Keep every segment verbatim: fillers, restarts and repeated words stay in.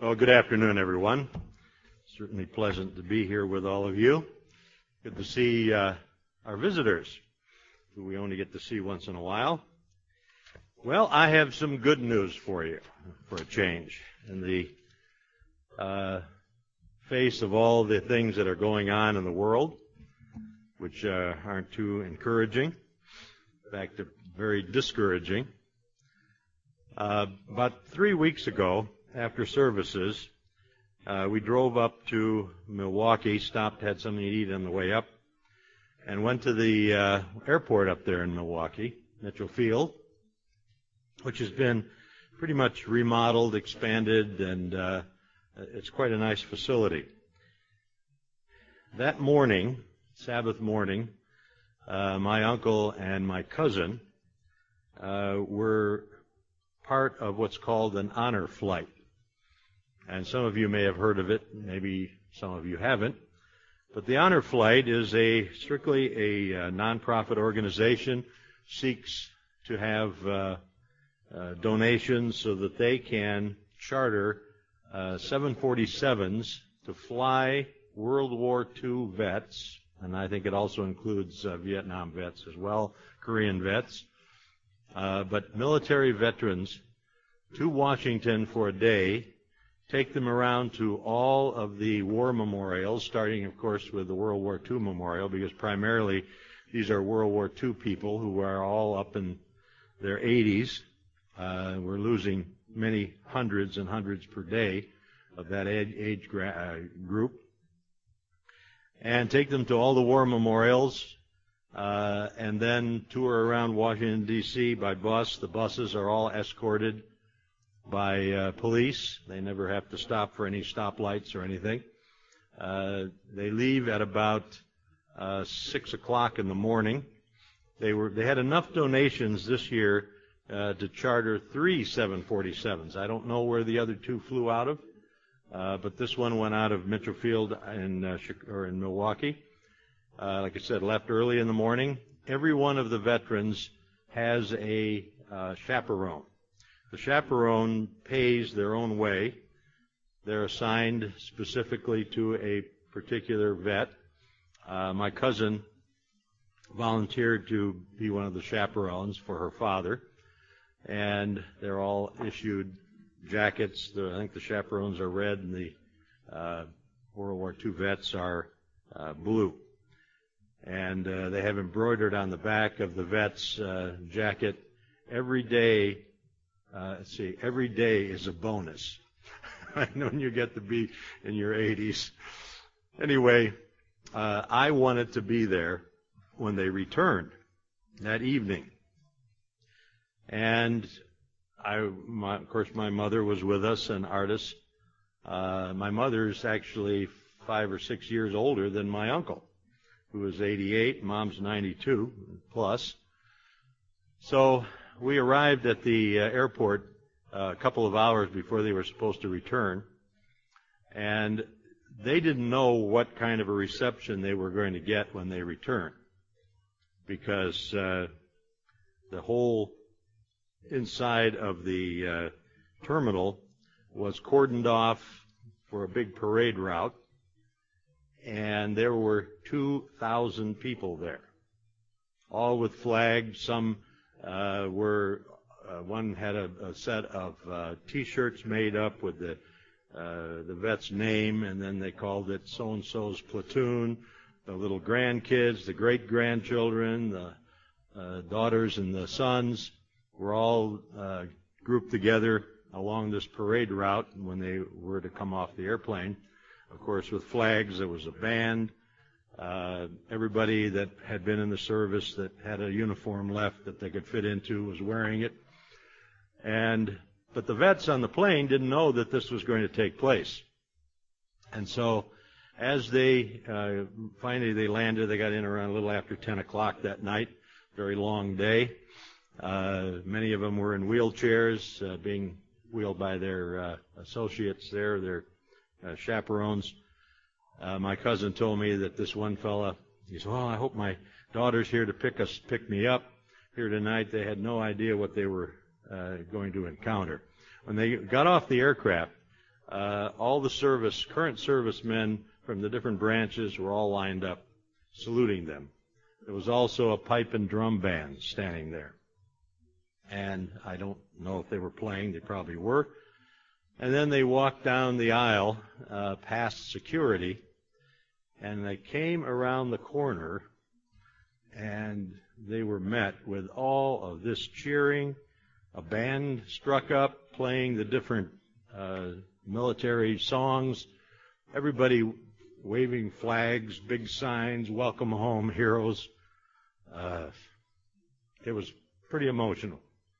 Well, good afternoon, everyone. Certainly pleasant to be here with all of you. Good to see uh, our visitors, who we only get to see once in a while. Well, I have some good news for you, for a change. In the uh, face of all the things that are going on in the world, which uh, aren't too encouraging, in fact, they're very discouraging. Uh, about three weeks ago, after services, uh, we drove up to Milwaukee, stopped, had something to eat on the way up, and went to the uh, airport up there in Milwaukee, Mitchell Field, which has been pretty much remodeled, expanded, and uh, it's quite a nice facility. That morning, Sabbath morning, uh, my uncle and my cousin uh, were part of what's called an honor flight. And some of you may have heard of it, maybe some of you haven't. But the Honor Flight is a strictly a uh, nonprofit organization, seeks to have uh, uh, donations so that they can charter uh, seven forty-sevens to fly World War Two vets, and I think it also includes uh, Vietnam vets as well, Korean vets, uh, but military veterans to Washington for a day, take them around to all of the war memorials, starting, of course, with the World War Two memorial, because primarily these are World War Two people who are all up in their eighties. Uh, we're losing many hundreds and hundreds per day of that age, age gra- uh, group. And take them to all the war memorials, uh, and then tour around Washington, D C by bus. The buses are all escorted by uh, police. They never have to stop for any stoplights or anything. Uh, they leave at about uh, six o'clock in the morning. They were they had enough donations this year uh, to charter three seven forty-sevens. I don't know where the other two flew out of, uh, but this one went out of Mitchell Field in uh, or in Milwaukee. Uh, like I said, left early in the morning. Every one of the veterans has a uh, chaperone. The chaperone pays their own way. They're assigned specifically to a particular vet. Uh, my cousin volunteered to be one of the chaperones for her father, and they're all issued jackets. The, I think the chaperones are red, and the uh, World War Two vets are uh, blue. And uh, they have embroidered on the back of the vet's uh, jacket, every day. Uh, let's see, every day is a bonus. I know when you get to be in your eighties. Anyway, uh, I wanted to be there when they returned that evening. And I, my, of course, my mother was with us, an artist. Uh, my mother's actually five or six years older than my uncle, who is eighty-eight. Mom's ninety-two plus. So we arrived at the uh, airport uh, a couple of hours before they were supposed to return, and they didn't know what kind of a reception they were going to get when they returned, because uh, the whole inside of the uh, terminal was cordoned off for a big parade route, and there were two thousand people there, all with flags. Some Uh, were uh, one had a, a set of uh, T-shirts made up with the uh, the vet's name, and then they called it so-and-so's platoon. The little grandkids, the great-grandchildren, the uh, daughters and the sons were all uh, grouped together along this parade route when they were to come off the airplane. Of course, with flags, there was a band. Uh, everybody that had been in the service that had a uniform left that they could fit into was wearing it. And but the vets on the plane didn't know that this was going to take place. And so as they uh, finally they landed, they got in around a little after ten o'clock that night. Very long day. Uh, many of them were in wheelchairs, uh, being wheeled by their uh, associates there, their uh, chaperones. Uh, my cousin told me that this one fella, he said, well, I hope my daughter's here to pick us, pick me up here tonight. They had no idea what they were uh, going to encounter. When they got off the aircraft, uh, all the service, current servicemen from the different branches were all lined up, saluting them. There was also a pipe and drum band standing there. And I don't know if they were playing, they probably were. And then they walked down the aisle uh, past security, and they came around the corner, and they were met with all of this cheering. A band struck up, playing the different uh, military songs. Everybody waving flags, big signs, welcome home, heroes. Uh, it was pretty emotional.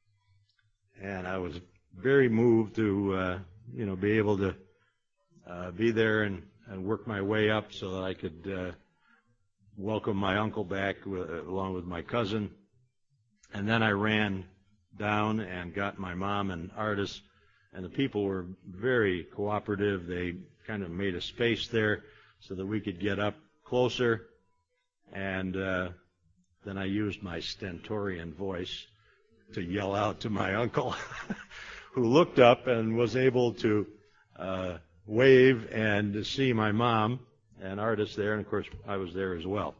And I was very moved to, uh, you know, be able to uh, be there and, and work my way up so that I could uh, welcome my uncle back with, along with my cousin. And then I ran down and got my mom and Artis, and the people were very cooperative. They kind of made a space there so that we could get up closer. And uh, then I used my stentorian voice to yell out to my uncle, who looked up and was able to uh, wave and to see my mom and Artis there, and of course I was there as well.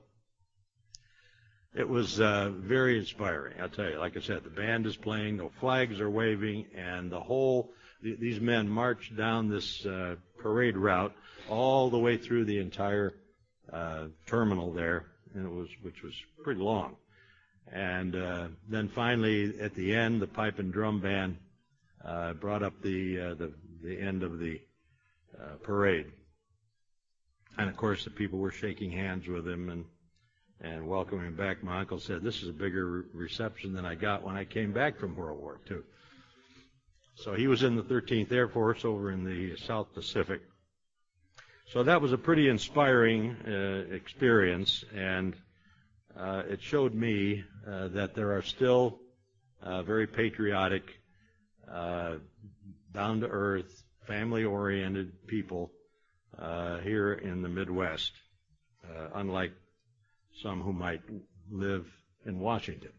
It was uh, very inspiring, I'll tell you. Like I said, the band is playing, the flags are waving, and the whole, th- these men marched down this uh, parade route all the way through the entire uh, terminal there, and it was, which was pretty long. And uh, then finally, at the end, the pipe and drum band uh, brought up the, uh, the the end of the uh, parade. And of course, the people were shaking hands with him and and welcoming him back. My uncle said, "This is a bigger re- reception than I got when I came back from World War Two." So he was in the thirteenth Air Force over in the South Pacific. So that was a pretty inspiring uh, experience, and Uh, it showed me uh, that there are still uh, very patriotic, uh, down-to-earth, family-oriented people uh, here in the Midwest, uh, unlike some who might live in Washington.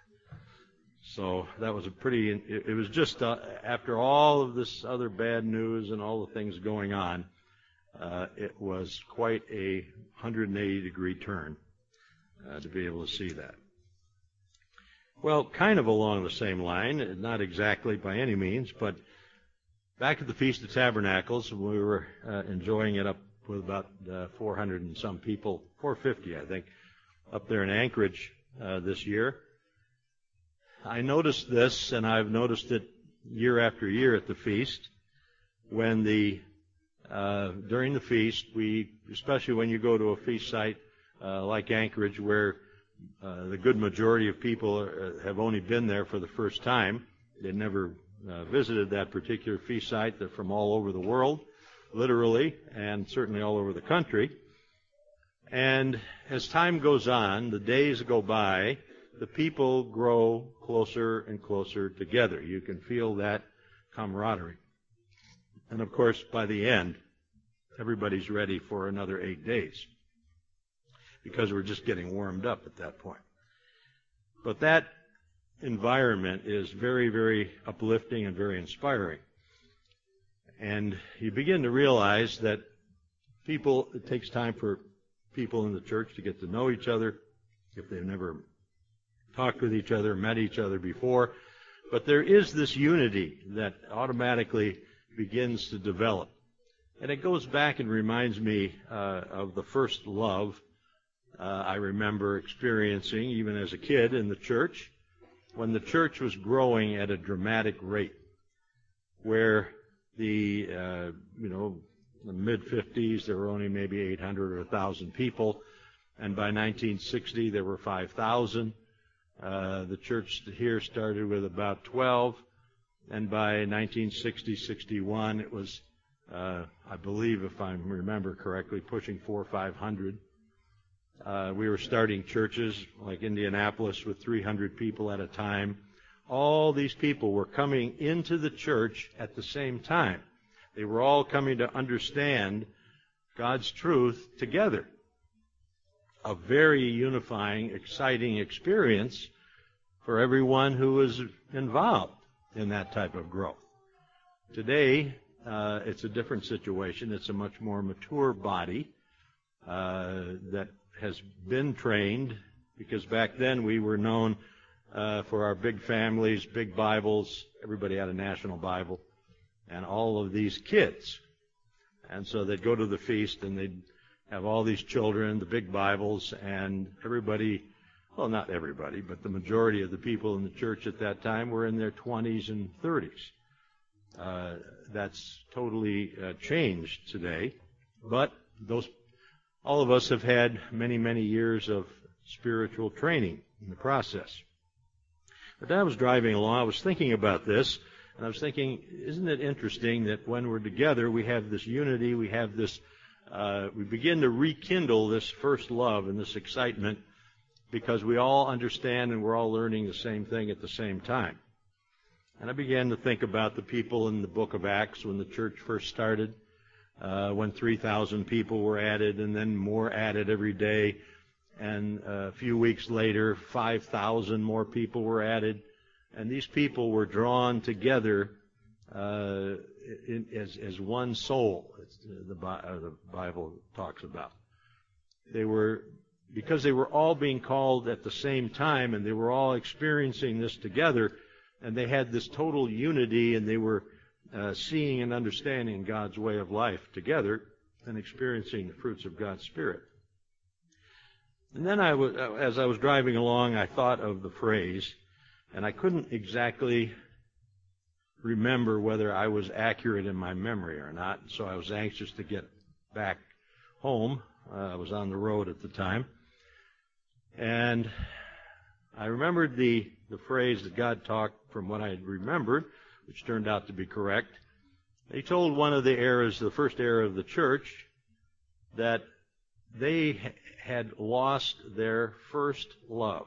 So that was a pretty, it, it was just, uh, after all of this other bad news and all the things going on, uh, it was quite a one hundred eighty degree turn. Uh, to be able to see that. Well, kind of along the same line, not exactly by any means, but back at the Feast of Tabernacles, we were uh, enjoying it up with about uh, four hundred and some people, four hundred fifty, I think, up there in Anchorage uh, this year. I noticed this, and I've noticed it year after year at the feast, when the uh, during the feast, we, especially when you go to a feast site Uh, like Anchorage, where uh, the good majority of people are, have only been there for the first time. They'd never uh, visited that particular feast site. They're from all over the world, literally, and certainly all over the country. And as time goes on, the days go by, the people grow closer and closer together. You can feel that camaraderie. And of course, by the end, everybody's ready for another eight days. Because we're just getting warmed up at that point. But that environment is very, very uplifting and very inspiring. And you begin to realize that people, it takes time for people in the church to get to know each other if they've never talked with each other, met each other before. But there is this unity that automatically begins to develop. And it goes back and reminds me uh, of the first love Uh, I remember experiencing, even as a kid in the church, when the church was growing at a dramatic rate, where the, uh, you know, the mid fifties, there were only maybe eight hundred or one thousand people, and by nineteen sixty, there were five thousand. Uh, the church here started with about twelve, and by nineteen sixty, sixty-one, it was, uh, I believe, if I remember correctly, pushing four or five hundred. Uh, we were starting churches like Indianapolis with three hundred people at a time. All these people were coming into the church at the same time. They were all coming to understand God's truth together. A very unifying, exciting experience for everyone who was involved in that type of growth. Today, uh, it's a different situation. It's a much more mature body uh, that has been trained, because back then we were known uh, for our big families, big Bibles. Everybody had a national Bible, and all of these kids. And so they'd go to the feast, and they'd have all these children, the big Bibles, and everybody, well, not everybody, but the majority of the people in the church at that time were in their twenties and thirties. Uh, that's totally uh, changed today, but those, all of us have had many, many years of spiritual training in the process. But I was driving along, I was thinking about this, and I was thinking, isn't it interesting that when we're together, we have this unity, we have this, uh, we begin to rekindle this first love and this excitement, because we all understand and we're all learning the same thing at the same time. And I began to think about the people in the book of Acts when the church first started, uh, when three thousand people were added, and then more added every day. And uh, a few weeks later, five thousand more people were added. And these people were drawn together uh, in, as, as one soul, as the, uh, the Bible talks about. They were, because they were all being called at the same time, and they were all experiencing this together, and they had this total unity, and they were uh, seeing and understanding God's way of life together and experiencing the fruits of God's Spirit. And then I was, as I was driving along, I thought of the phrase, and I couldn't exactly remember whether I was accurate in my memory or not, so I was anxious to get back home. Uh, I was on the road at the time. And I remembered the, the phrase that God talked from what I had remembered, which turned out to be correct. He told one of the eras, the first era of the church, that they had lost their first love,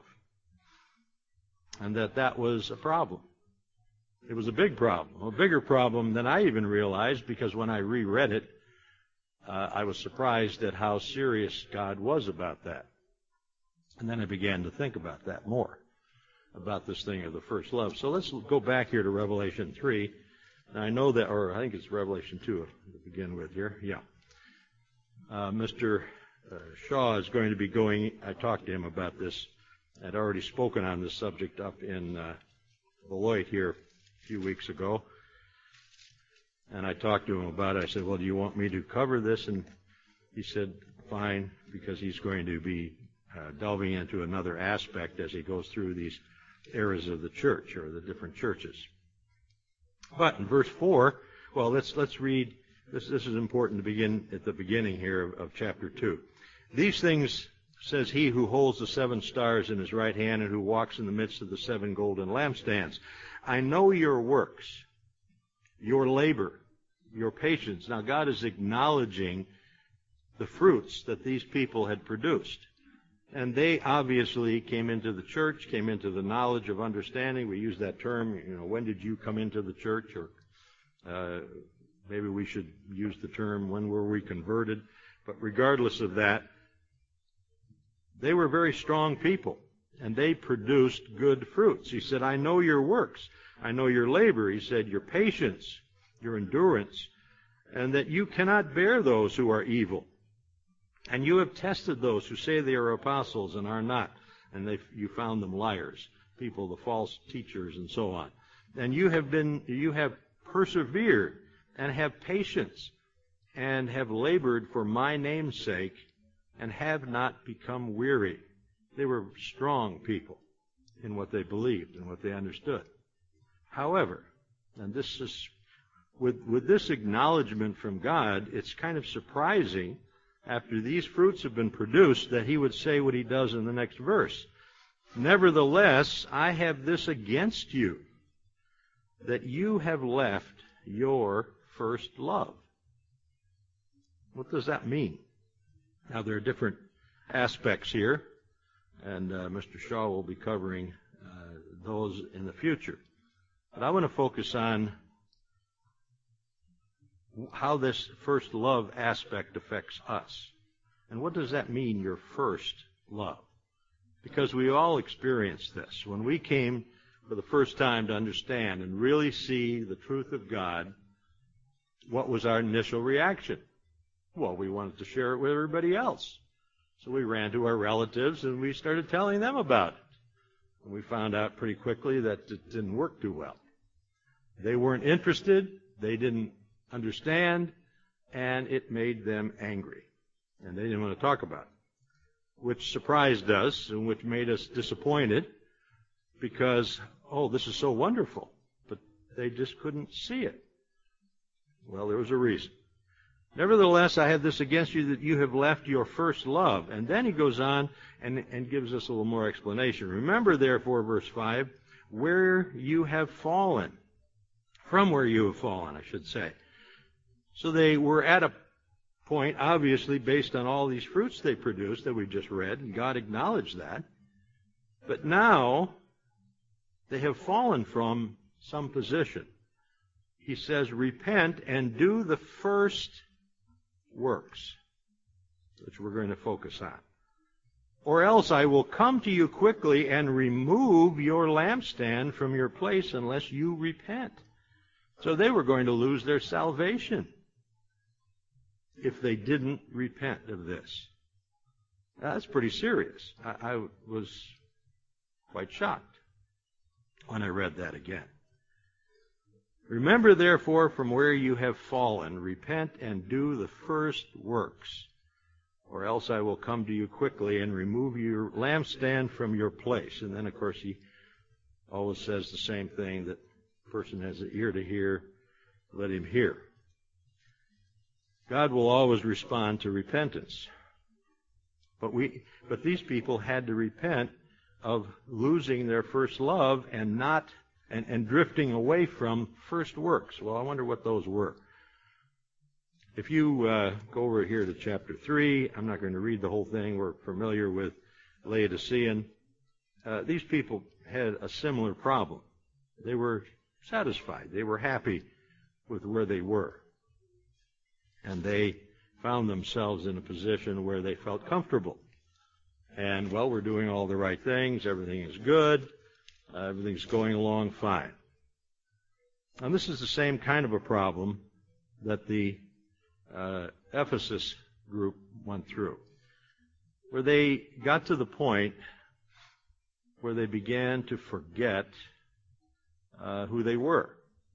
and that that was a problem. It was a big problem, a bigger problem than I even realized, because when I reread it, uh, I was surprised at how serious God was about that. And then I began to think about that more, about this thing of the first love. So let's go back here to Revelation three. And I know that, or I think it's Revelation two to begin with here. Yeah. Uh, Mister Uh, Shaw is going to be going, I talked to him about this. I'd already spoken on this subject up in uh, Beloit here a few weeks ago. And I talked to him about it. I said, well, do you want me to cover this? And he said, fine, because he's going to be uh, delving into another aspect as he goes through these eras of the church, or the different churches. But in verse four, well, let's let's read. This, this is important to begin at the beginning here of, of chapter two. These things says he who holds the seven stars in his right hand and who walks in the midst of the seven golden lampstands. I know your works, your labor, your patience. Now God is acknowledging the fruits that these people had produced. And they obviously came into the church, came into the knowledge of understanding. We use that term, you know, when did you come into the church? Or uh, maybe we should use the term, when were we converted? But regardless of that, they were very strong people, and they produced good fruits. He said, I know your works. I know your labor. He said, your patience, your endurance, and that you cannot bear those who are evil. And you have tested those who say they are apostles and are not, and they, you found them liars, people, the false teachers, and so on. And you have been, you have persevered and have patience and have labored for my name's sake and have not become weary. They were strong people in what they believed and what they understood. However, and this is, with, with this acknowledgement from God, it's kind of surprising, after these fruits have been produced, that he would say what he does in the next verse. Nevertheless, I have this against you, that you have left your first love. What does that mean? Now, there are different aspects here, and uh, Mister Shaw will be covering uh, those in the future. But I want to focus on how this first love aspect affects us. And what does that mean, your first love? Because we all experienced this. When we came for the first time to understand and really see the truth of God, what was our initial reaction? Well, we wanted to share it with everybody else. So we ran to our relatives and we started telling them about it. And we found out pretty quickly that it didn't work too well. They weren't interested, they didn't understand, and it made them angry. And they didn't want to talk about it, which surprised us and which made us disappointed because, oh, this is so wonderful. But they just couldn't see it. Well, there was a reason. Nevertheless, I have this against you that you have left your first love. And then he goes on and, and gives us a little more explanation. Remember, therefore, verse five, where you have fallen. From where you have fallen, I should say. So they were at a point, obviously, based on all these fruits they produced that we just read, and God acknowledged that. But now, they have fallen from some position. He says, repent and do the first works, which we're going to focus on. Or else I will come to you quickly and remove your lampstand from your place unless you repent. So they were going to lose their salvation if they didn't repent of this. That's pretty serious. I, I was quite shocked when I read that again. Remember, therefore, from where you have fallen, repent and do the first works, or else I will come to you quickly and remove your lampstand from your place. And then, of course, he always says the same thing, that the person has an ear to hear, let him hear. God will always respond to repentance. But we, but these people had to repent of losing their first love and not And, and drifting away from first works. Well, I wonder what those were. If you uh, go over here to chapter three, I'm not going to read the whole thing. We're familiar with Laodicean. Uh, these people had a similar problem. They were satisfied. They were happy with where they were. And they found themselves in a position where they felt comfortable. And, well, we're doing all the right things. Everything is good. Uh, everything's going along fine. And this is the same kind of a problem that the uh, Ephesus group went through, where they got to the point where they began to forget uh, who they were.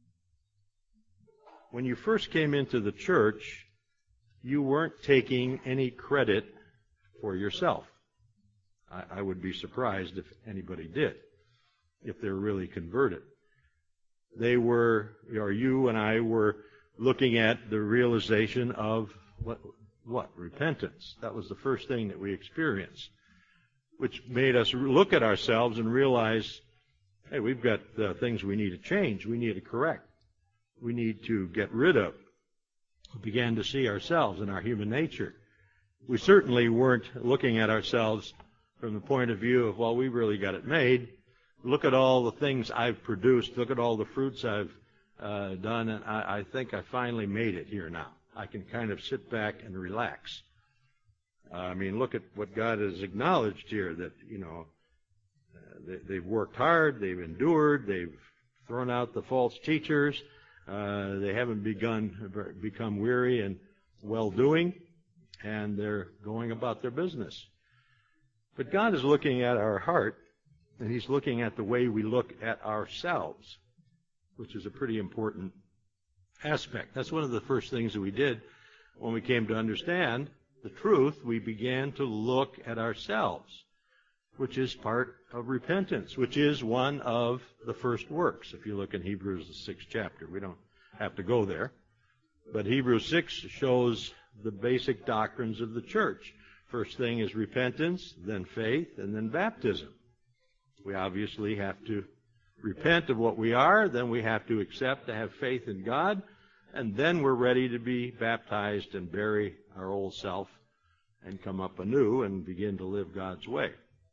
When you first came into the church, you weren't taking any credit for yourself. I, I would be surprised if anybody did, if they're really converted. They were, or you and I were looking at the realization of what, what? Repentance. That was the first thing that we experienced, which made us look at ourselves and realize, hey, we've got uh, things we need to change, we need to correct, we need to get rid of. We began to see ourselves and our human nature. We certainly weren't looking at ourselves from the point of view of, well, we really got it made. Look at all the things I've produced. Look at all the fruits I've uh, done, and I, I think I finally made it here now. I can kind of sit back and relax. Uh, I mean, look at what God has acknowledged here, that, you know, uh, they, they've worked hard, they've endured, they've thrown out the false teachers, uh, they haven't begun become weary and well-doing, and they're going about their business. But God is looking at our heart, and He's looking at the way we look at ourselves, which is a pretty important aspect. That's one of the first things that we did when we came to understand the truth. We began to look at ourselves, which is part of repentance, which is one of the first works. If you look in Hebrews, the sixth chapter, we don't have to go there. But Hebrews six shows the basic doctrines of the church. First thing is repentance, then faith, and then baptism. We obviously have to repent of what we are, then we have to accept, to have faith in God, and then we're ready to be baptized and bury our old self and come up anew and begin to live God's way.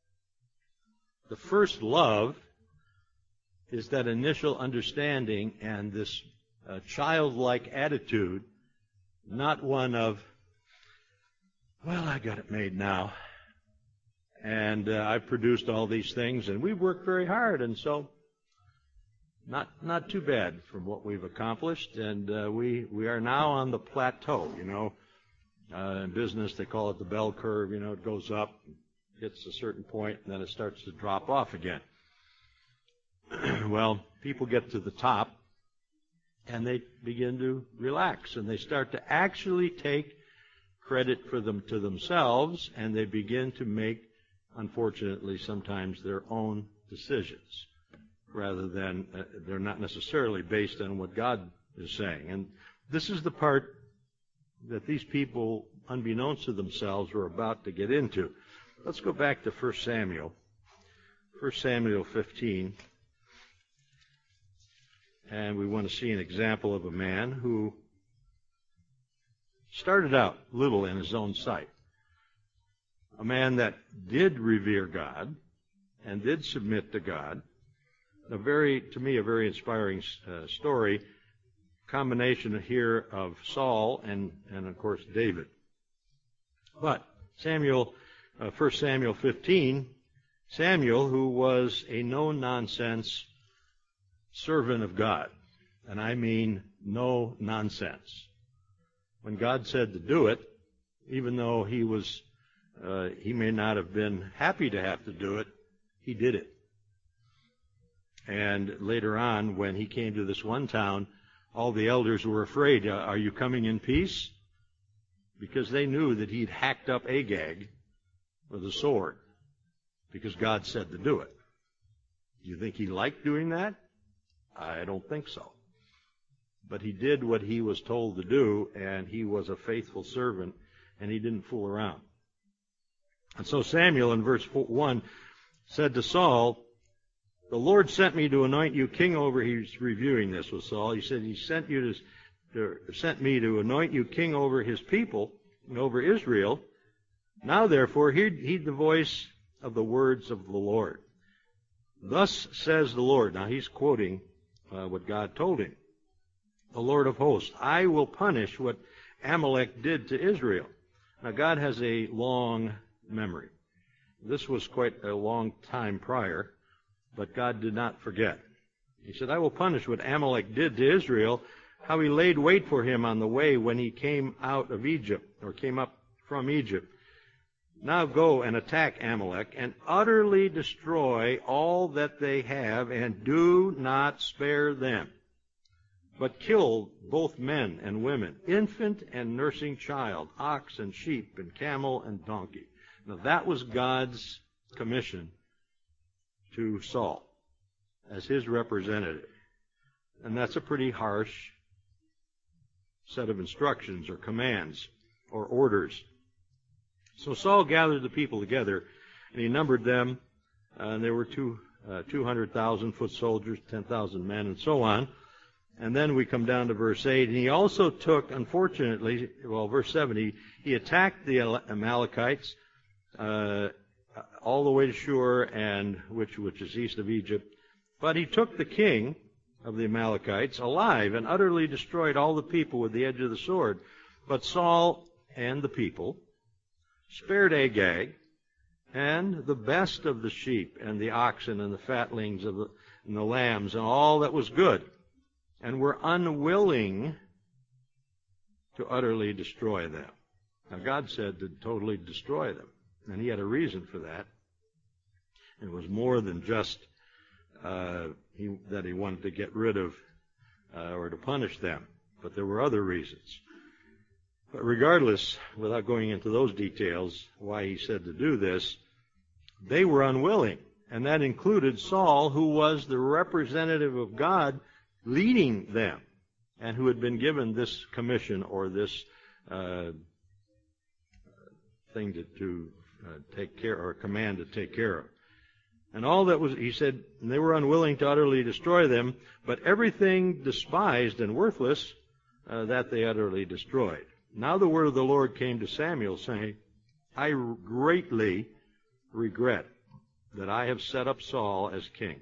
The first love is that initial understanding and this uh, childlike attitude, not one of, well, I got it made now, and uh, I've produced all these things, and we've worked very hard, and so not not too bad from what we've accomplished, and uh, we we are now on the plateau. You know, uh, in business they call it the bell curve. You know, it goes up, hits a certain point, and then it starts to drop off again. Well, people get to the top, and they begin to relax, and they start to actually take credit for them to themselves, and they begin to make, unfortunately, sometimes their own decisions, rather than uh, they're not necessarily based on what God is saying. And this is the part that these people, unbeknownst to themselves, were about to get into. Let's go back to First Samuel, First Samuel fifteen. And we want to see an example of a man who started out little in his own sight. A man that did revere God and did submit to God. A very, to me, a very inspiring uh, story. Combination here of Saul and, and of course, David. But Samuel, uh, First Samuel fifteen, Samuel, who was a no-nonsense servant of God, and I mean no nonsense. When God said to do it, even though he was, uh, he may not have been happy to have to do it, he did it. And later on, when he came to this one town, all the elders were afraid. Are you coming in peace? Because they knew that he'd hacked up Agag with a sword, because God said to do it. Do you think he liked doing that? I don't think so. But he did what he was told to do, and he was a faithful servant, and he didn't fool around. And so Samuel, in verse one, said to Saul, "The Lord sent me to anoint you king over," he's reviewing this with Saul, he said, he sent you to, to sent me to anoint you king over his people and over Israel. Now therefore heed, heed the voice of the words of the Lord. Thus says the Lord. Now he's quoting Uh, what God told him. The Lord of hosts, I will punish what Amalek did to Israel. Now God has a long memory. This was quite a long time prior, but God did not forget. He said, I will punish what Amalek did to Israel, how he laid wait for him on the way when he came out of Egypt, or came up from Egypt. Now go and attack Amalek and utterly destroy all that they have, and do not spare them, but kill both men and women, infant and nursing child, ox and sheep and camel and donkey. Now that was God's commission to Saul as his representative. And that's a pretty harsh set of instructions or commands or orders. So Saul gathered the people together, and he numbered them, uh, and there were two, uh, two hundred thousand foot soldiers, ten thousand men, and so on. And then we come down to verse eight, and he also took, unfortunately, well, verse seven, he, he attacked the Amalekites uh, all the way to Shur, and which, which is east of Egypt. But he took the king of the Amalekites alive and utterly destroyed all the people with the edge of the sword. But Saul and the people spared Agag and the best of the sheep and the oxen and the fatlings of the, and the lambs and all that was good, and were unwilling to utterly destroy them. Now God said to totally destroy them, and he had a reason for that. It was more than just uh, he, that he wanted to get rid of uh, or to punish them, but there were other reasons. But regardless, without going into those details, why he said to do this, they were unwilling. And that included Saul, who was the representative of God leading them, and who had been given this commission or this uh, thing to, to uh, take care, or command to take care of. And all that was, he said, they were unwilling to utterly destroy them, but everything despised and worthless, uh, that they utterly destroyed. Now the word of the Lord came to Samuel, saying, I greatly regret that I have set up Saul as king.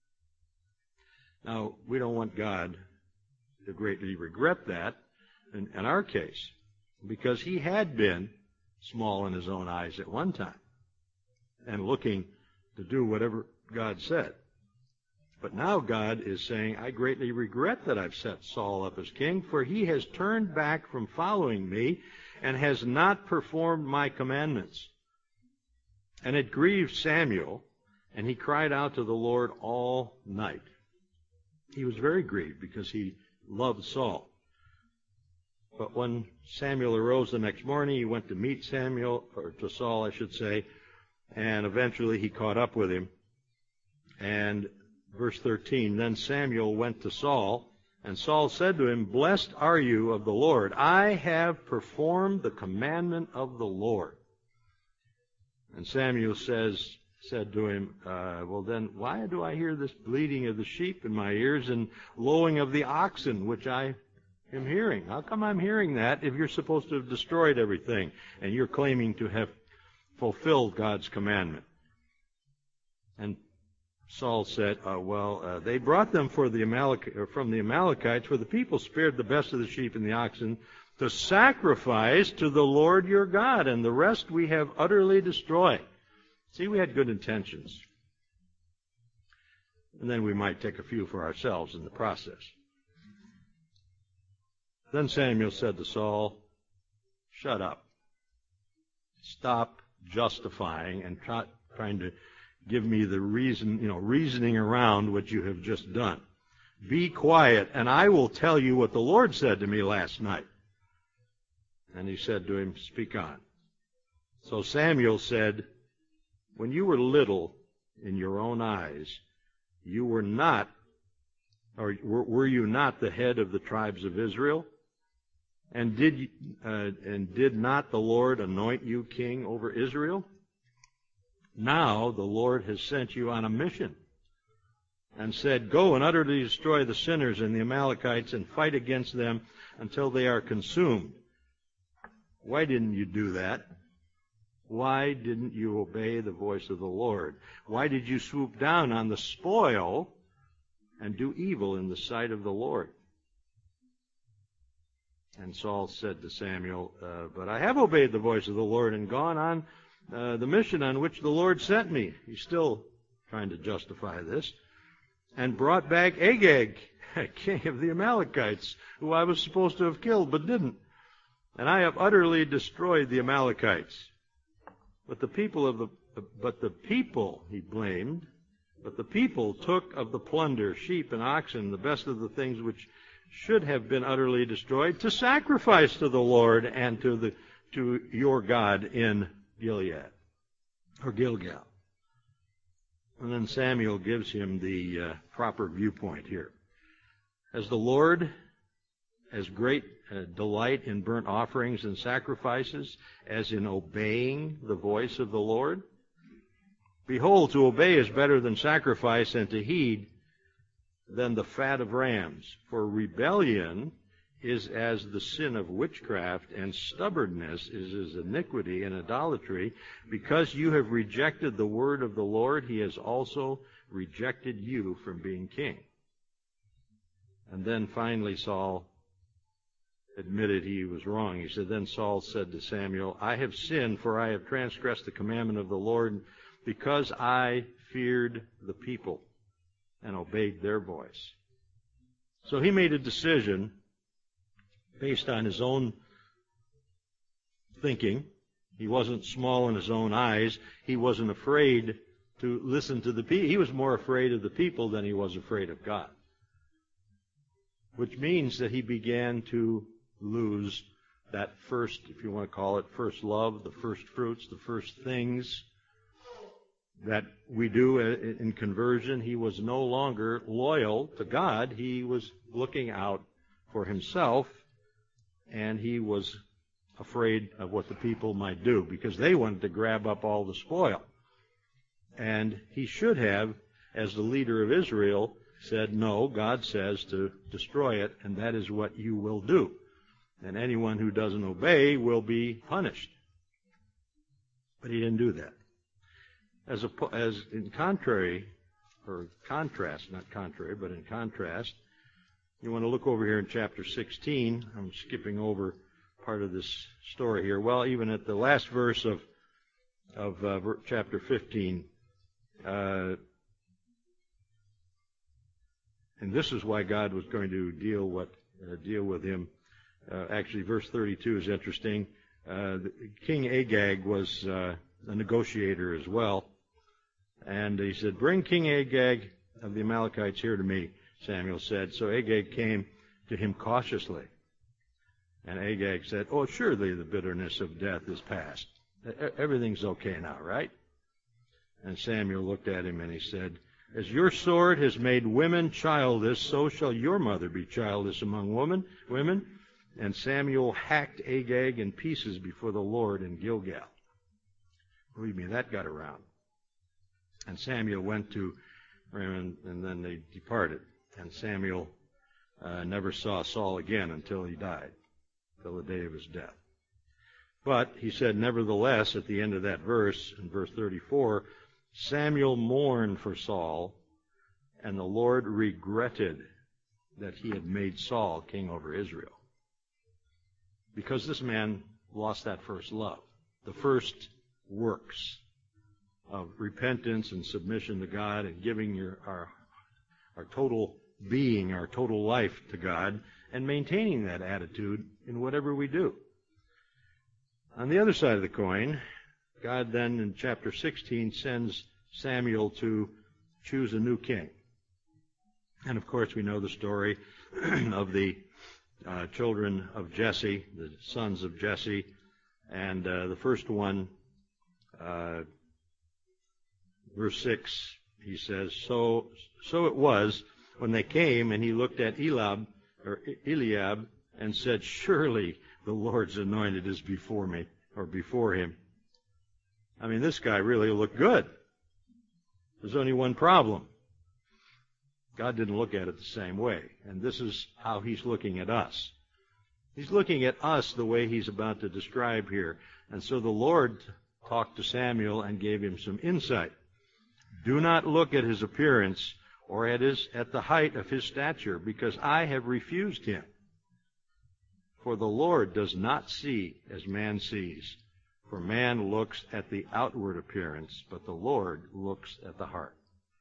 Now, we don't want God to greatly regret that in, in our case, because he had been small in his own eyes at one time and looking to do whatever God said. But now God is saying, I greatly regret that I've set Saul up as king, for he has turned back from following me and has not performed my commandments. And it grieved Samuel, and he cried out to the Lord all night. He was very grieved because he loved Saul. But when Samuel arose the next morning, he went to meet Samuel, or to Saul, I should say, and eventually he caught up with him. And verse thirteen, then Samuel went to Saul, and Saul said to him, Blessed are you of the Lord. I have performed the commandment of the Lord. And Samuel says, said to him, uh, well then, why do I hear this bleating of the sheep in my ears and lowing of the oxen, which I am hearing? How come I'm hearing that if you're supposed to have destroyed everything and you're claiming to have fulfilled God's commandment? And Saul said, uh, well, uh, they brought them for the Amalek- or from the Amalekites, for the people spared the best of the sheep and the oxen to sacrifice to the Lord your God, and the rest we have utterly destroyed. See, we had good intentions. And then we might take a few for ourselves in the process. Then Samuel said to Saul, shut up. Stop justifying and try, trying to give me the reason, you know, reasoning around what you have just done. Be quiet, and I will tell you what the Lord said to me last night. And he said to him, speak on. So Samuel said, when you were little in your own eyes, you were not, or were you not the head of the tribes of Israel? And did, uh, and did not the Lord anoint you king over Israel? Now the Lord has sent you on a mission and said, go and utterly destroy the sinners and the Amalekites and fight against them until they are consumed. Why didn't you do that? Why didn't you obey the voice of the Lord? Why did you swoop down on the spoil and do evil in the sight of the Lord? And Saul said to Samuel, uh, but I have obeyed the voice of the Lord and gone on uh, the mission on which the Lord sent me. He's still trying to justify this. And brought back Agag, king of the Amalekites, who I was supposed to have killed but didn't. And I have utterly destroyed the Amalekites. But the people of the, but the people, he blamed, but the people took of the plunder, sheep and oxen, the best of the things which should have been utterly destroyed, to sacrifice to the Lord and to the, to your God in Gilead, or Gilgal. And then Samuel gives him the uh, proper viewpoint here. As the Lord has great uh, delight in burnt offerings and sacrifices, as in obeying the voice of the Lord, behold, to obey is better than sacrifice, and to heed than the fat of rams. For rebellion is as the sin of witchcraft, and stubbornness is as iniquity and idolatry. Because you have rejected the word of the Lord, he has also rejected you from being king. And then finally Saul admitted he was wrong. He said, then Saul said to Samuel, I have sinned, for I have transgressed the commandment of the Lord, because I feared the people and obeyed their voice. So he made a decision based on his own thinking. He wasn't small in his own eyes. He wasn't afraid to listen to the people. He was more afraid of the people than he was afraid of God. Which means that he began to lose that first, if you want to call it, first love, the first fruits, the first things that we do in conversion. He was no longer loyal to God. He was looking out for himself, and he was afraid of what the people might do because they wanted to grab up all the spoil. And he should have, as the leader of Israel, said, no, God says to destroy it, and that is what you will do. And anyone who doesn't obey will be punished. But he didn't do that. As, a, as in contrary, or contrast, not contrary, but in contrast, you want to look over here in chapter sixteen. I'm skipping over part of this story here. Well, even at the last verse of, of uh, chapter fifteen, uh, And this is why God was going to deal what uh, deal with him. Uh, actually, verse thirty-two is interesting. Uh, King Agag was uh, a negotiator as well. And he said, "Bring King Agag of the Amalekites here to me," Samuel said. So Agag came to him cautiously. And Agag said, "Oh, surely the bitterness of death is past. Everything's okay now, right?" And Samuel looked at him and he said, "As your sword has made women childless, so shall your mother be childless among women." women. And Samuel hacked Agag in pieces before the Lord in Gilgal. Believe me, that got around. And Samuel went to and, and then they departed. And Samuel uh, never saw Saul again until he died, till the day of his death. But he said, nevertheless, at the end of that verse, in verse thirty-four, Samuel mourned for Saul, and the Lord regretted that he had made Saul king over Israel. Because this man lost that first love, the first works of repentance and submission to God and giving your, our, our total being, our total life to God, and maintaining that attitude in whatever we do. On the other side of the coin, God then in chapter sixteen sends Samuel to choose a new king. And of course we know the story of the uh, children of Jesse, the sons of Jesse. And uh, the first one, uh, verse six, he says, so, so it was when they came and he looked at Eliab, or Eliab and said, surely the Lord's anointed is before me, or before him. I mean, this guy really looked good. There's only one problem. God didn't look at it the same way. And this is how he's looking at us. He's looking at us the way he's about to describe here. And so the Lord talked to Samuel and gave him some insight. Do not look at his appearance or at his at the height of his stature, because I have refused him. For the Lord does not see as man sees. For man looks at the outward appearance, but the Lord looks at the heart.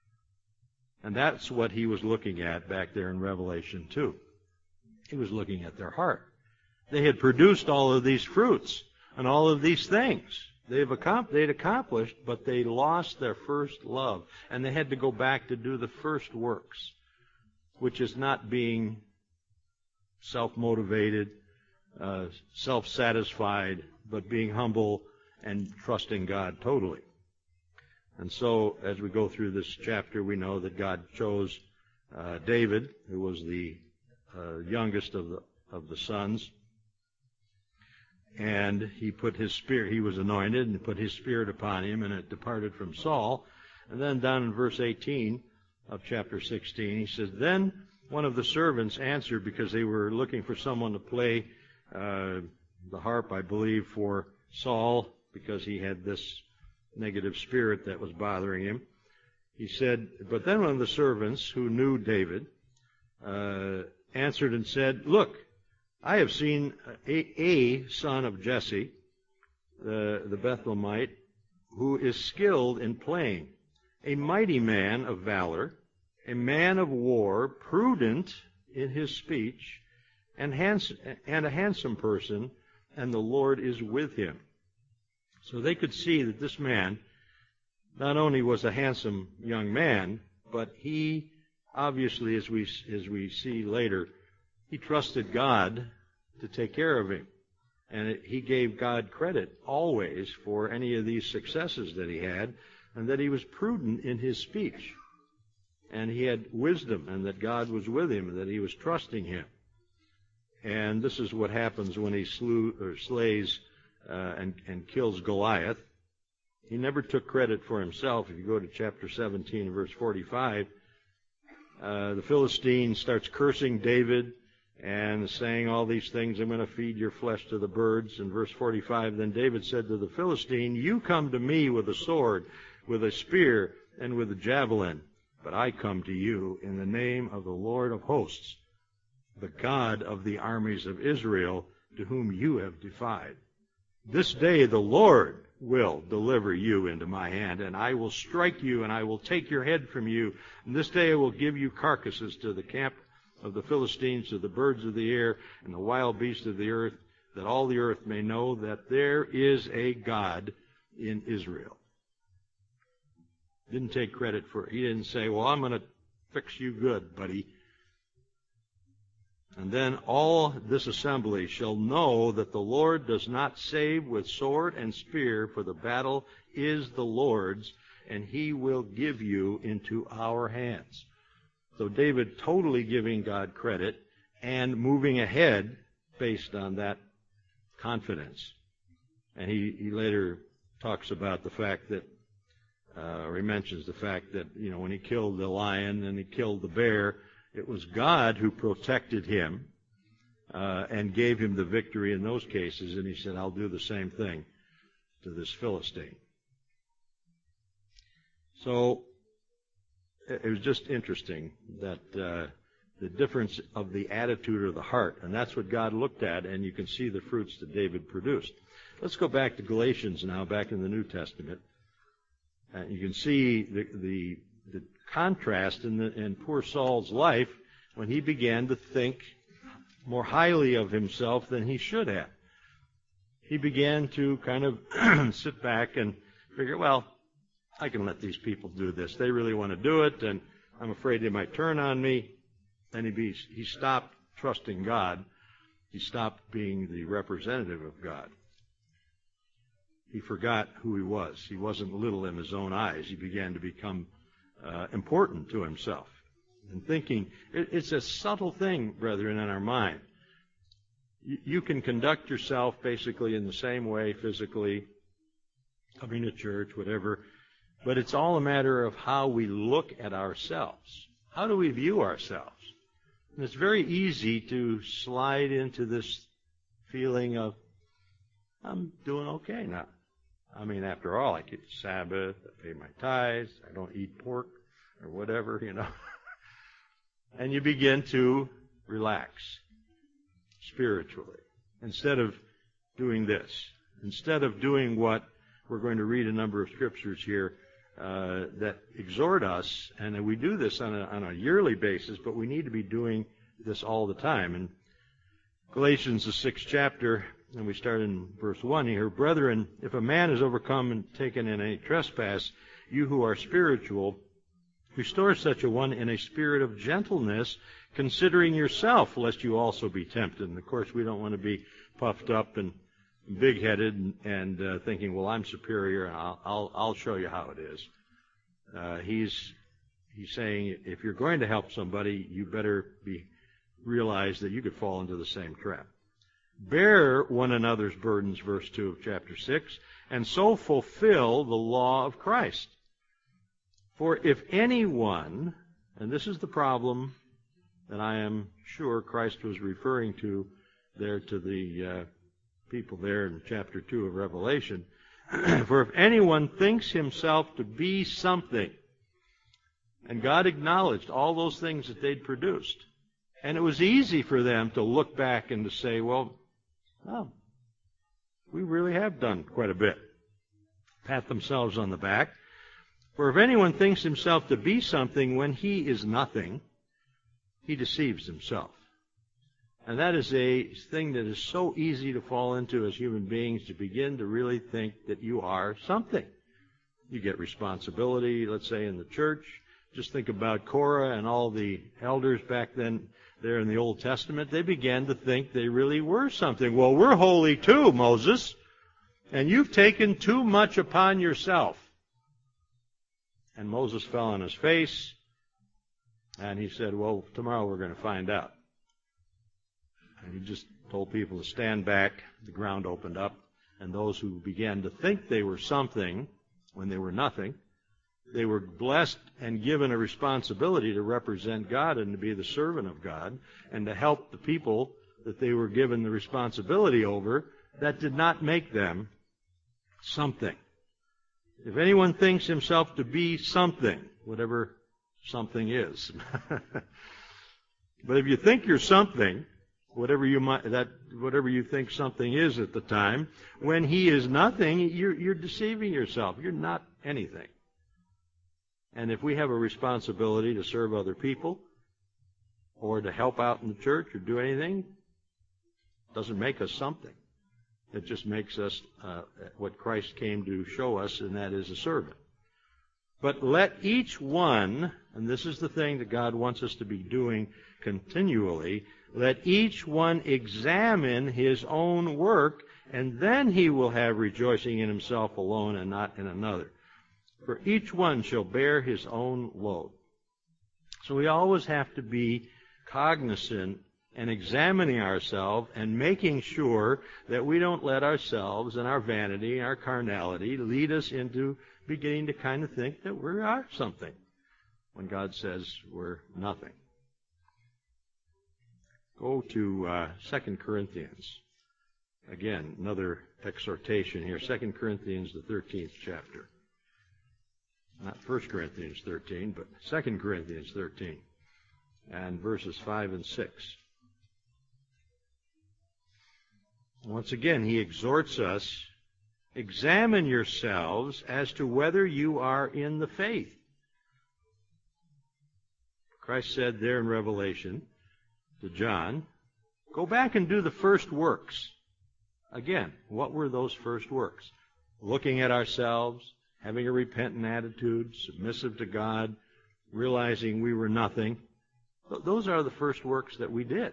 And that's what he was looking at back there in Revelation two. He was looking at their heart. They had produced all of these fruits and all of these things. They've accomplished, they'd accomplished, but they lost their first love. And they had to go back to do the first works, which is not being self-motivated, uh, self-satisfied, but being humble and trusting God totally. And so, as we go through this chapter, we know that God chose uh, David, who was the uh, youngest of the of the sons, and he put his spirit. He was anointed and put his spirit upon him, and it departed from Saul. And then down in verse eighteen of chapter sixteen, he says, "Then one of the servants answered," because they were looking for someone to play uh, the harp, I believe, for Saul, because he had this negative spirit that was bothering him. He said, but then one of the servants who knew David uh, answered and said, look, I have seen a, a son of Jesse, the, the Bethlehemite, who is skilled in playing, a mighty man of valor, a man of war, prudent in his speech, and, handsome, and a handsome person, and the Lord is with him. So they could see that this man not only was a handsome young man, but he obviously, as we as we see later, he trusted God to take care of him. And it, he gave God credit always for any of these successes that he had, and that he was prudent in his speech. And he had wisdom, and that God was with him, and that he was trusting him. And this is what happens when he slew or slays Uh, and, and kills Goliath. He never took credit for himself. If you go to chapter seventeen, verse forty-five, uh, the Philistine starts cursing David and saying all these things, I'm going to feed your flesh to the birds. In verse forty-five, then David said to the Philistine, you come to me with a sword, with a spear, and with a javelin, but I come to you in the name of the Lord of hosts, the God of the armies of Israel, to whom you have defied. This day the Lord will deliver you into my hand, and I will strike you, and I will take your head from you. And this day I will give you carcasses to the camp of the Philistines, to the birds of the air, and the wild beasts of the earth, that all the earth may know that there is a God in Israel. Didn't take credit for it. He didn't say, well, I'm going to fix you good, buddy. And then all this assembly shall know that the Lord does not save with sword and spear, for the battle is the Lord's, and he will give you into our hands. So David totally giving God credit and moving ahead based on that confidence. And he, he later talks about the fact that, uh, or he mentions the fact that, you know, when he killed the lion and he killed the bear, it was God who protected him uh, and gave him the victory in those cases. And he said, I'll do the same thing to this Philistine. So it was just interesting that uh, the difference of the attitude of the heart. And that's what God looked at, and you can see the fruits that David produced. Let's go back to Galatians now, back in the New Testament. Uh, you can see the, the, the contrast in, the, in poor Saul's life when he began to think more highly of himself than he should have. He began to kind of sit back and figure, well, I can let these people do this. They really want to do it, and I'm afraid they might turn on me. And he, be, he stopped trusting God. He stopped being the representative of God. He forgot who he was. He wasn't little in his own eyes. He began to become uh, important to himself. And thinking, it, it's a subtle thing, brethren, in our mind. You, you can conduct yourself basically in the same way physically, coming to church, whatever, but it's all a matter of how we look at ourselves. How do we view ourselves? And it's very easy to slide into this feeling of, I'm doing okay now. I mean, after all, I keep the Sabbath, I pay my tithes, I don't eat pork or whatever, you know. And you begin to relax spiritually. Instead of doing this, instead of doing what we're going to read a number of scriptures here uh, that exhort us, and we do this on a, on a yearly basis, but we need to be doing this all the time. In Galatians, the sixth chapter, and we start in verse one here, brethren, if a man is overcome and taken in any trespass, you who are spiritual, restore such a one in a spirit of gentleness, considering yourself, lest you also be tempted. And of course, we don't want to be puffed up and big-headed and, and uh, thinking, well, I'm superior, and I'll, I'll, I'll show you how it is. Uh, he's he's saying, if you're going to help somebody, you better be realize that you could fall into the same trap. Bear one another's burdens, verse two of chapter six, and so fulfill the law of Christ. For if anyone, and this is the problem that I am sure Christ was referring to there to the uh, people there in chapter two of Revelation, for if anyone thinks himself to be something, and God acknowledged all those things that they'd produced, and it was easy for them to look back and to say, well, oh, we really have done quite a bit. Pat themselves on the back. For if anyone thinks himself to be something when he is nothing, he deceives himself. And that is a thing that is so easy to fall into as human beings, to begin to really think that you are something. You get responsibility, let's say, in the church. Just think about Korah and all the elders back then there in the Old Testament. They began to think they really were something. Well, we're holy too, Moses, and you've taken too much upon yourself. And Moses fell on his face, and he said, well, tomorrow we're going to find out. And he just told people to stand back. The ground opened up, and those who began to think they were something when they were nothing, they were blessed and given a responsibility to represent God and to be the servant of God and to help the people that they were given the responsibility over. That did not make them something. If anyone thinks himself to be something, whatever something is, but if you think you're something, whatever you might, that whatever you think something is at the time. When he is nothing, you're, you're deceiving yourself. You're not anything. And if we have a responsibility to serve other people or to help out in the church or do anything, it doesn't make us something. It just makes us uh, what Christ came to show us, and that is a servant. But let each one, and this is the thing that God wants us to be doing continually, let each one examine his own work, and then he will have rejoicing in himself alone and not in another. For each one shall bear his own load. So we always have to be cognizant and examining ourselves and making sure that we don't let ourselves and our vanity and our carnality lead us into beginning to kind of think that we are something when God says we're nothing. Go to uh, Second Corinthians. Again, another exhortation here. Second Corinthians, the thirteenth chapter. Not First Corinthians thirteen, but Second Corinthians thirteen, and verses five and six. Once again, he exhorts us, examine yourselves as to whether you are in the faith. Christ said there in Revelation to John, go back and do the first works. Again, what were those first works? Looking at ourselves, having a repentant attitude, submissive to God, realizing we were nothing. Those are the first works that we did.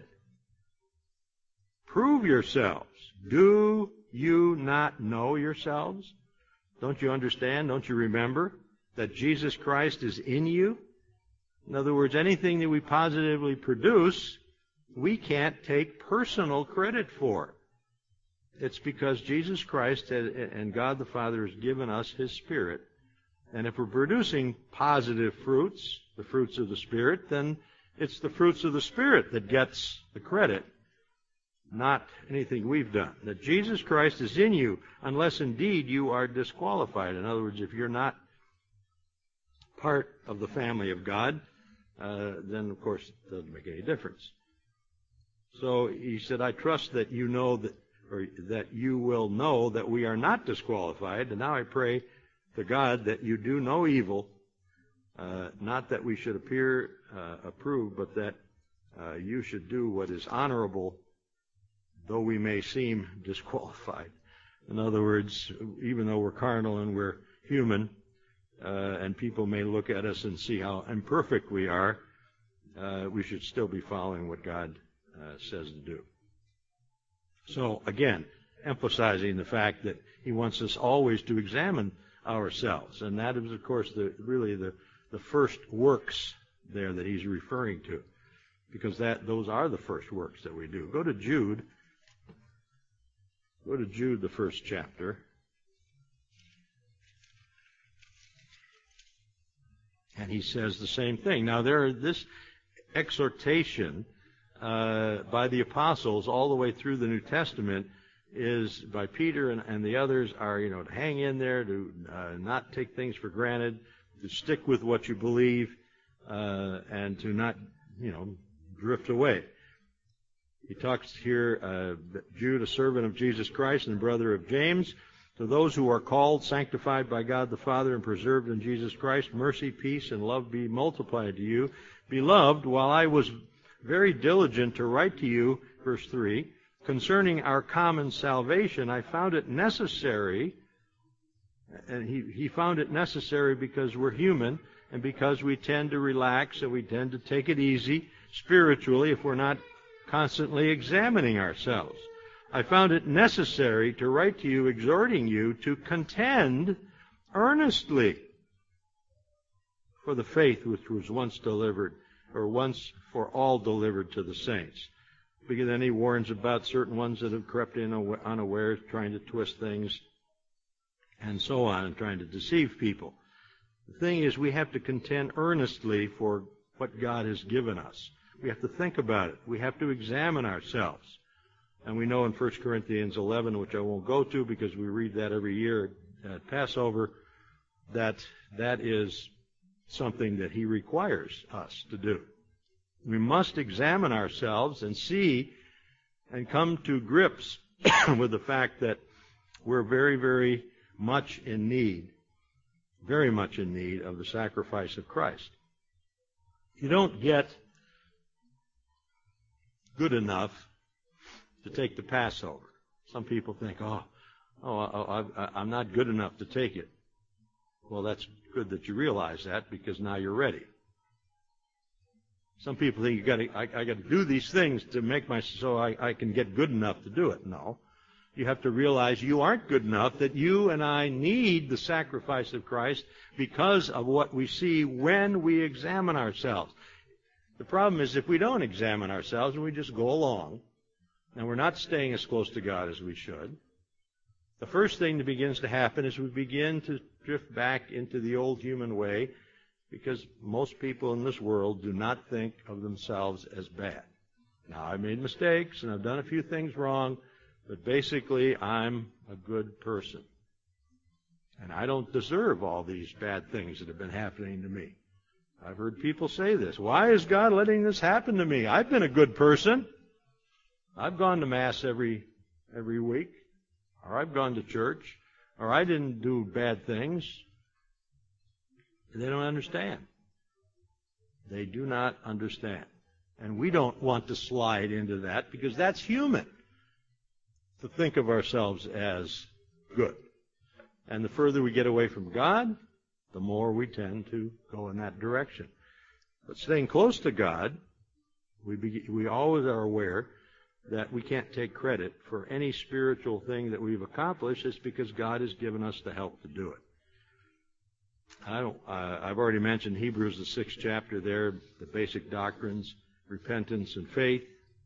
Prove yourselves. Do you not know yourselves? Don't you understand? Don't you remember that Jesus Christ is in you? In other words, anything that we positively produce, we can't take personal credit for. It's because Jesus Christ and God the Father has given us His Spirit. And if we're producing positive fruits, the fruits of the Spirit, then it's the fruits of the Spirit that gets the credit, not anything we've done. That Jesus Christ is in you, unless indeed you are disqualified. In other words, if you're not part of the family of God, uh, then of course it doesn't make any difference. So he said, I trust that you know that, or that you will know that we are not disqualified. And now I pray to God that you do no evil, uh, not that we should appear uh, approved, but that uh, you should do what is honorable, though we may seem disqualified. In other words, even though we're carnal and we're human, uh, and people may look at us and see how imperfect we are, uh, we should still be following what God uh, says to do. So, again, emphasizing the fact that He wants us always to examine ourselves. And that is, of course, the, really the, the first works there that He's referring to. Because that those are the first works that we do. Go to Jude. Go to Jude, the first chapter. And he says the same thing. Now, there, this exhortation uh, by the apostles all the way through the New Testament is by Peter and, and the others are, you know, to hang in there, to uh, not take things for granted, to stick with what you believe, uh, and to not, you know, drift away. He talks here, uh, Jude, a servant of Jesus Christ and brother of James, to those who are called, sanctified by God the Father, and preserved in Jesus Christ, mercy, peace, and love be multiplied to you. Beloved, while I was very diligent to write to you, verse three, concerning our common salvation, I found it necessary, and he, he found it necessary because we're human, and because we tend to relax and we tend to take it easy spiritually if we're not constantly examining ourselves. I found it necessary to write to you, exhorting you to contend earnestly for the faith which was once delivered, or once for all delivered to the saints. Because then he warns about certain ones that have crept in unawares, trying to twist things, and so on, and trying to deceive people. The thing is, we have to contend earnestly for what God has given us. We have to think about it. We have to examine ourselves. And we know in First Corinthians eleven, which I won't go to because we read that every year at Passover, that that is something that he requires us to do. We must examine ourselves and see and come to grips with the fact that we're very, very much in need, very much in need of the sacrifice of Christ. You don't get good enough to take the Passover. Some people think, oh, oh, I, I, I'm not good enough to take it. Well, that's good that you realize that, because now you're ready. Some people think you got to, I, I got to do these things to make my, so I, I can get good enough to do it. No, you have to realize you aren't good enough. That you and I need the sacrifice of Christ because of what we see when we examine ourselves. The problem is if we don't examine ourselves and we just go along, and we're not staying as close to God as we should, the first thing that begins to happen is we begin to drift back into the old human way, because most people in this world do not think of themselves as bad. Now, I made mistakes and I've done a few things wrong, but basically I'm a good person. And I don't deserve all these bad things that have been happening to me. I've heard people say this. Why is God letting this happen to me? I've been a good person. I've gone to Mass every every week, or I've gone to church, or I didn't do bad things. They don't understand. They do not understand. And we don't want to slide into that, because that's human, to think of ourselves as good. And the further we get away from God, the more we tend to go in that direction. But staying close to God, we be, we always are aware that we can't take credit for any spiritual thing that we've accomplished. It's because God has given us the help to do it. I don't, uh, I've already mentioned Hebrews, the sixth chapter there, the basic doctrines, repentance and faith,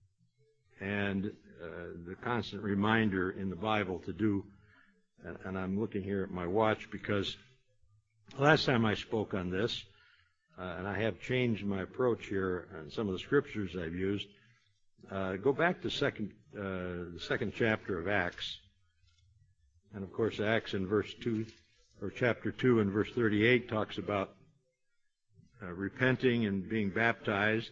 and uh, the constant reminder in the Bible to do, and, and I'm looking here at my watch because last time I spoke on this, uh, and I have changed my approach here on some of the scriptures I've used. Uh, go back to second, uh, the second chapter of Acts, and of course Acts in verse two, or chapter two and verse thirty-eight talks about uh, repenting and being baptized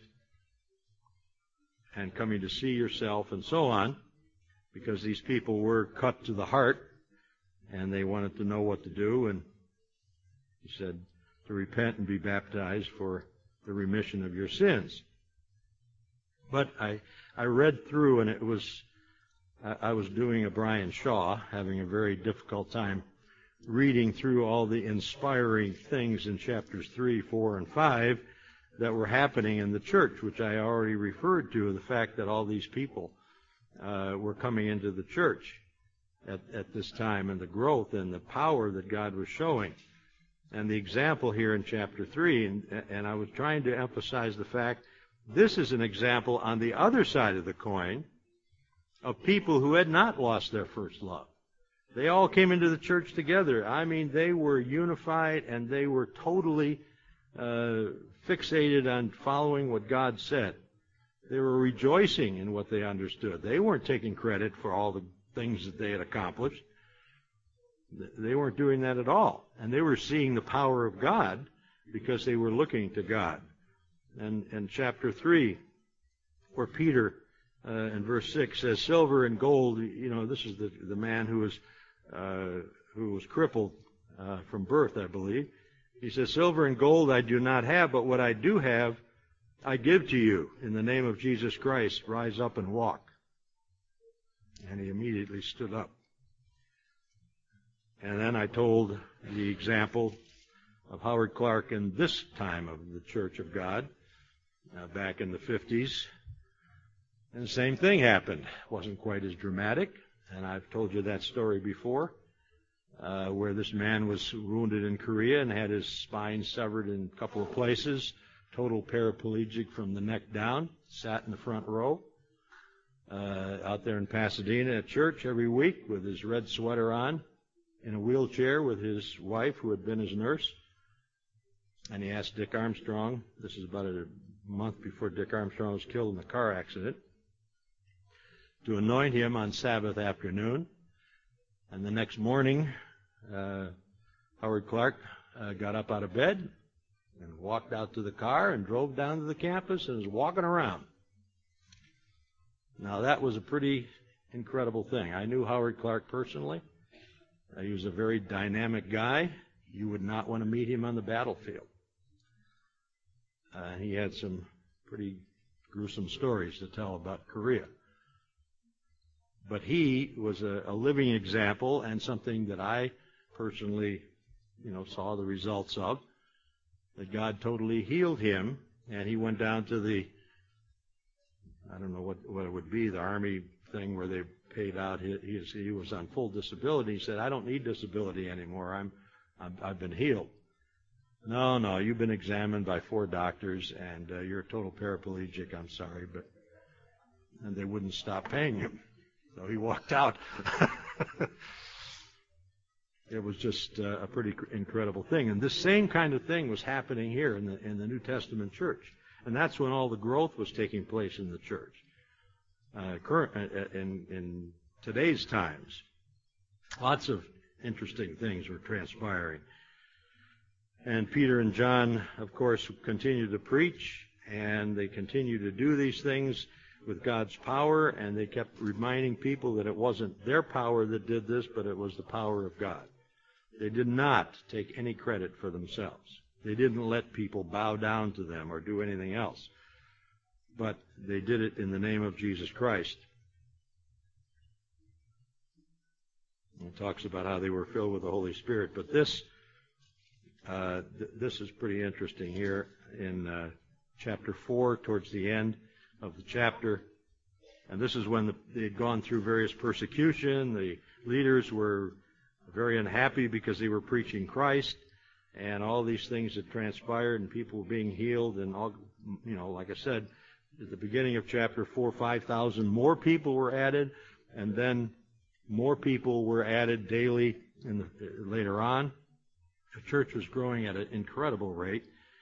and coming to see yourself and so on, because these people were cut to the heart and they wanted to know what to do, and he said to repent and be baptized for the remission of your sins. But I, I read through, and it was, I, I was doing a Brian Shaw, having a very difficult time reading through all the inspiring things in chapters three, four, and five that were happening in the church, which I already referred to, the fact that all these people uh, were coming into the church at, at this time, and the growth and the power that God was showing. And the example here in chapter three, and, and I was trying to emphasize the fact this is an example on the other side of the coin of people who had not lost their first love. They all came into the church together. I mean, they were unified and they were totally uh, fixated on following what God said. They were rejoicing in what they understood. They weren't taking credit for all the things that they had accomplished. They weren't doing that at all. And they were seeing the power of God because they were looking to God. And in chapter three, where Peter, uh, in verse six, says, silver and gold, you know, this is the, the man who was, uh, who was crippled uh, from birth, I believe. He says, silver and gold I do not have, but what I do have, I give to you. In the name of Jesus Christ, rise up and walk. And he immediately stood up. And then I told the example of Howard Clark in this time of the Church of God, uh, back in the fifties. And the same thing happened. It wasn't quite as dramatic, and I've told you that story before, uh, where this man was wounded in Korea and had his spine severed in a couple of places, total paraplegic from the neck down, sat in the front row, uh, out there in Pasadena at church every week with his red sweater on, in a wheelchair with his wife, who had been his nurse. And he asked Dick Armstrong, this is about a month before Dick Armstrong was killed in the car accident, to anoint him on Sabbath afternoon. And the next morning, uh, Howard Clark uh, got up out of bed and walked out to the car and drove down to the campus and was walking around. Now, that was a pretty incredible thing. I knew Howard Clark personally. Uh, he was a very dynamic guy. You would not want to meet him on the battlefield. Uh, he had some pretty gruesome stories to tell about Korea. But he was a, a living example and something that I personally, you know, saw the results of, that God totally healed him, and he went down to the, I don't know what, what it would be, the Army thing where they paid out, he, he, he was on full disability. He said, I don't need disability anymore. I'm, I'm, I've been healed. No, no, you've been examined by four doctors, and uh, you're a total paraplegic, I'm sorry, but, and they wouldn't stop paying him. So he walked out. It was just uh, a pretty incredible thing. And this same kind of thing was happening here in the, in the New Testament church. And that's when all the growth was taking place in the church. Uh, current, uh, in, in today's times, lots of interesting things were transpiring. And Peter and John, of course, continued to preach, and they continued to do these things with God's power, and they kept reminding people that it wasn't their power that did this, but it was the power of God. They did not take any credit for themselves. They didn't let people bow down to them or do anything else. But they did it in the name of Jesus Christ. It talks about how they were filled with the Holy Spirit. But this uh, th- this is pretty interesting here in uh, chapter four, towards the end of the chapter. And this is when the, they had gone through various persecution. The leaders were very unhappy because they were preaching Christ, and all these things had transpired, and people were being healed, and all, you know, like I said, at the beginning of chapter four, five thousand more people were added, and then more people were added daily in the, later on. The church was growing at an incredible rate,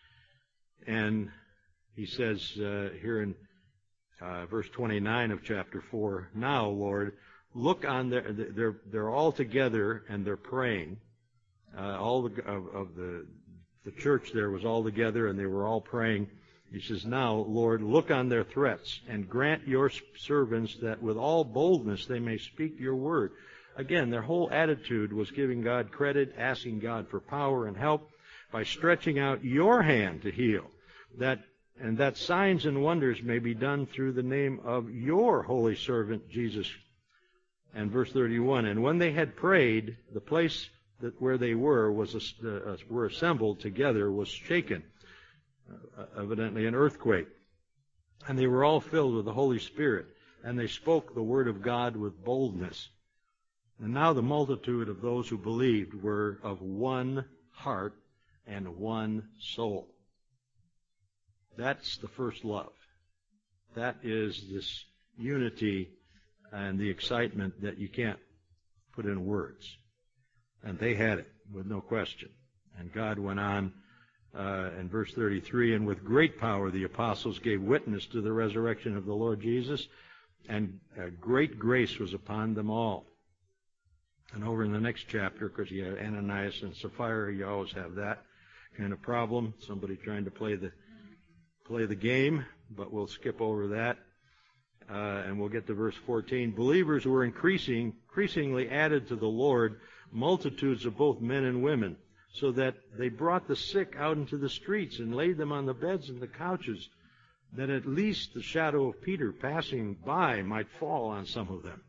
and he says uh, here in uh, verse twenty-nine of chapter four, now, Lord, look on their, they're, they're all together and they're praying. Uh, all the, of, of the, the church there was all together and they were all praying. He says, now, Lord, look on their threats and grant your servants that with all boldness they may speak your word. Again, their whole attitude was giving God credit, asking God for power and help by stretching out your hand to heal. That, and that signs and wonders may be done through the name of your holy servant, Jesus. And verse thirty-one, and when they had prayed, the place that where they were was uh, were assembled together was shaken, uh, evidently an earthquake. And they were all filled with the Holy Spirit, and they spoke the word of God with boldness. And now the multitude of those who believed were of one heart and one soul. That's the first love. That is this unity and the excitement that you can't put in words. And they had it, with no question. And God went on uh, in verse thirty-three, and with great power the apostles gave witness to the resurrection of the Lord Jesus, and uh, great grace was upon them all. And over in the next chapter, because you have Ananias and Sapphira, you always have that kind of problem, somebody trying to play the play the game, but we'll skip over that. Uh, and we'll get to verse fourteen. Believers were increasing, increasingly added to the Lord, multitudes of both men and women, so that they brought the sick out into the streets and laid them on the beds and the couches, that at least the shadow of Peter passing by might fall on some of them.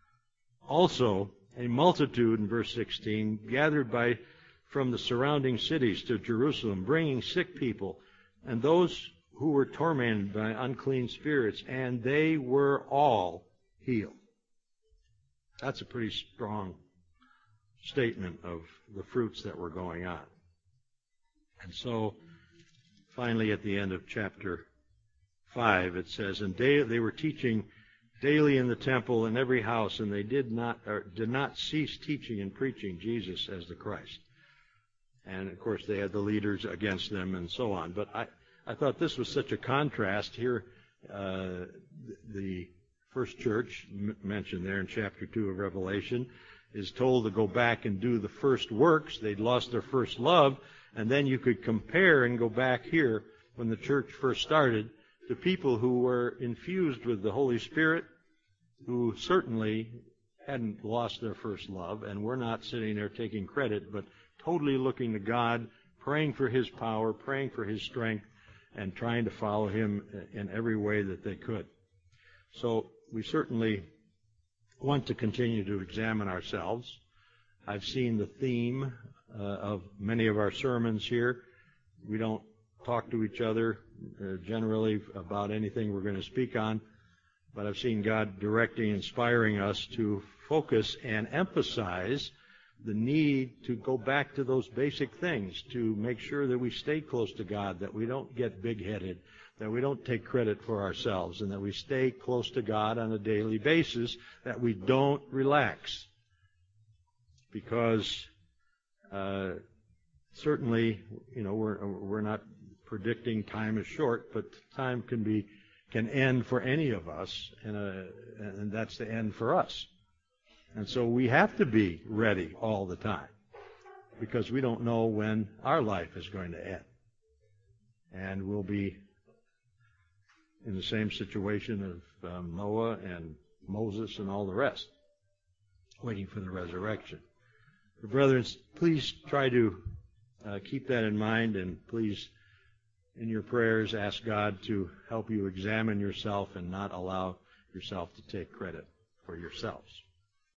Also, a multitude, in verse sixteen, gathered by from the surrounding cities to Jerusalem, bringing sick people and those who were tormented by unclean spirits, and they were all healed. That's a pretty strong statement of the fruits that were going on. And so, finally, at the end of chapter five, it says, and they, they were teaching daily in the temple in every house, and they did not or did not cease teaching and preaching Jesus as the Christ. And, of course, they had the leaders against them and so on. But I, I thought this was such a contrast. Here, uh, the first church m- mentioned there in chapter two of Revelation is told to go back and do the first works. They'd lost their first love. And then you could compare and go back here when the church first started to people who were infused with the Holy Spirit, who certainly hadn't lost their first love, and were not sitting there taking credit, but totally looking to God, praying for His power, praying for His strength, and trying to follow Him in every way that they could. So we certainly want to continue to examine ourselves. I've seen the theme uh, of many of our sermons here. We don't talk to each other uh, generally about anything we're going to speak on, but I've seen God directing, inspiring us to focus and emphasize the need to go back to those basic things, to make sure that we stay close to God, that we don't get big-headed, that we don't take credit for ourselves, and that we stay close to God on a daily basis, that we don't relax. Because uh, certainly, you know, we're we're not predicting time is short, but time can be can end for any of us, and, a, and that's the end for us. And so we have to be ready all the time, because we don't know when our life is going to end. And we'll be in the same situation of um, Noah and Moses and all the rest, waiting for the resurrection. But brethren, please try to uh, keep that in mind, and please, in your prayers, ask God to help you examine yourself and not allow yourself to take credit for yourselves.